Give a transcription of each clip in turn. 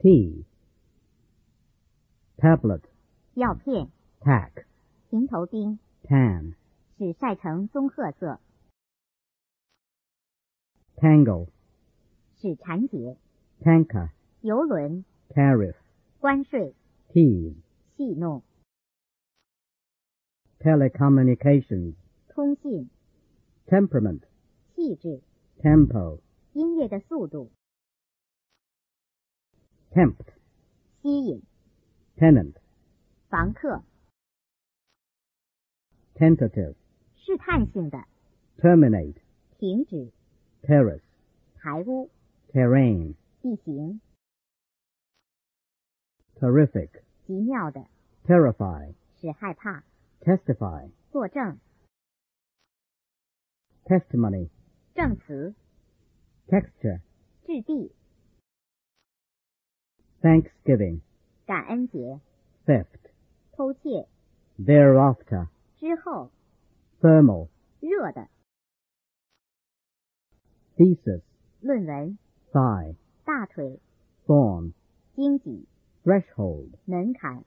T. Tablet. 药片， Tack. 平头钉， Tan. 使晒成棕褐色， Tangle. 使缠结， Tanker. 游轮， Tariff. 关税， Tease. 戏弄， Telecommunications. 通信， Temperament. 气质， Tempo. 音乐的速度， Tempt. 吸引， Tenant. 房客， Tentative. 试探性的， Terminate. 停止， Terrace. 排污， Terrain. 地形， Terrific. 奇妙的， Terrify. 使害怕， Testify. 作证， Testimony. 证词， Texture. 质地， Thanksgiving. 感恩节， Theft. 偷窃， Thereafter. 之后， Thermal. 热的， Thesis. 论文， Thigh. 大腿， Thorn. 荆棘， Threshold. 门槛，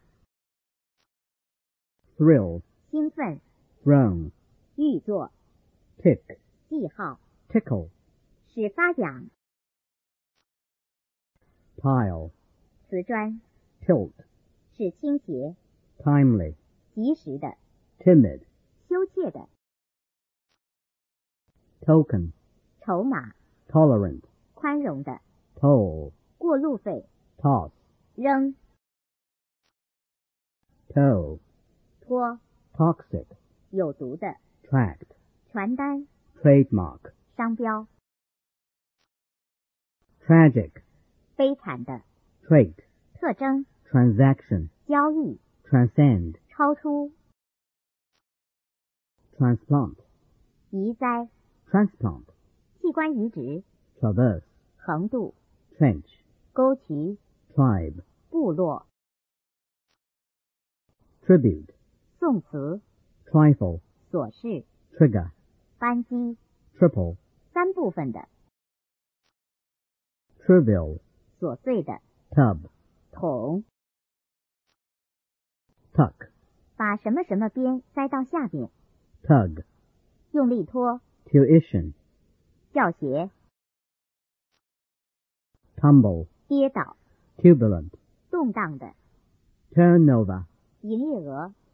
Thrill. 兴奋， Throne. 预作， Tick. 记号， Tickle. 使发痒， Tile. 瓷砖， Tilt. 使倾斜， Timely. 及时的， Timid. 羞怯的， Token. 筹码， Tolerant. 宽容的， Toll. 过路费， Toss. 扔， Toe. 拖， Toxic. 有毒的， Tract. 传单， Trademark. 商标， Tragic. 悲惨的， Trait. 特征， Transaction. 交易， Transcend. 超出， Transplant. 移栽， Transplant. 器官移植， Traverse. 横渡， Trench. 沟渠， Tribe. 部落， Tribute. 宋词， Trifle. 琐事， Trigger. 扳机， Triple. 三部分的， Trivial. 琐碎的， Tub. 桶， Tuck. 把什么什么边塞到下面， Tug. 用力拖， Tuition. 教鞋， Tumble. 跌倒， Turbulent. 动荡的， Turnover. 营业额，